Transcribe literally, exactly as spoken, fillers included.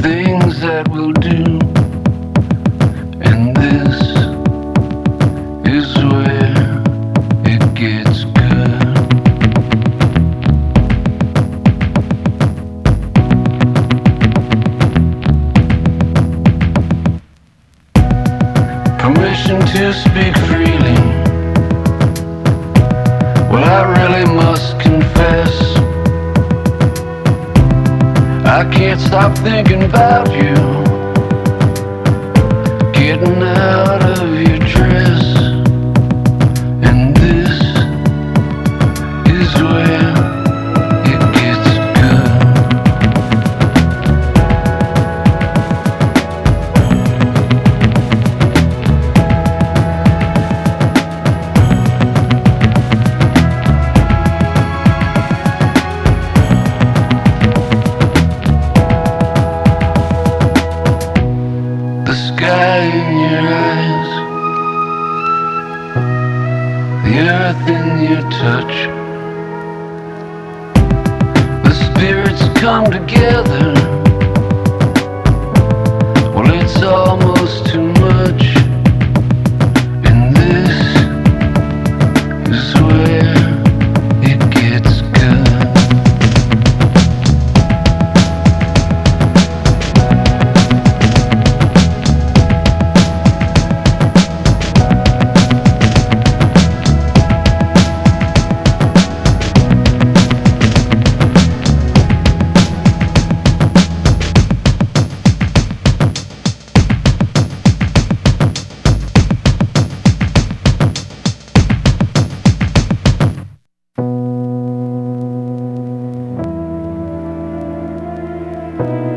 things that we'll do, and this is where it gets good. Permission to speak freely. Well, I really must confess, I can't stop thinking about you, getting out of your dress, and this is where it gets good. The sky in your eyes, the earth in your touch, the spirits come together. Well, it's almost too much, and this is where it gets good. Thank you.